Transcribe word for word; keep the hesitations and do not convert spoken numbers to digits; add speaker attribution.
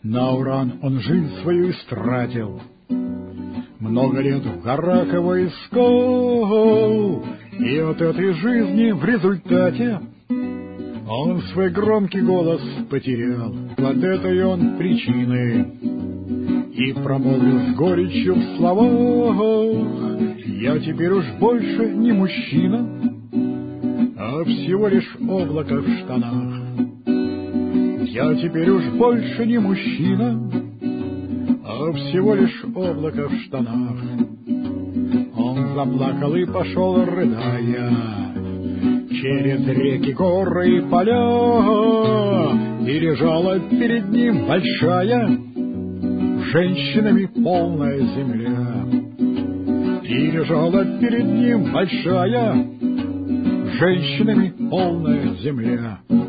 Speaker 1: На уран он жизнь свою истратил, много лет в горах его искал, и от этой жизни в результате он свой громкий голос потерял. От этой он причины и промолвил с горечью в словах: я теперь уж больше не мужчина, а всего лишь облако в штанах. Я теперь уж больше не мужчина, а всего лишь облако в штанах. Он заплакал и пошел, рыдая, через реки, горы и поля, и лежала перед ним большая, женщинами полная земля. И лежала перед ним большая, женщинами полная земля.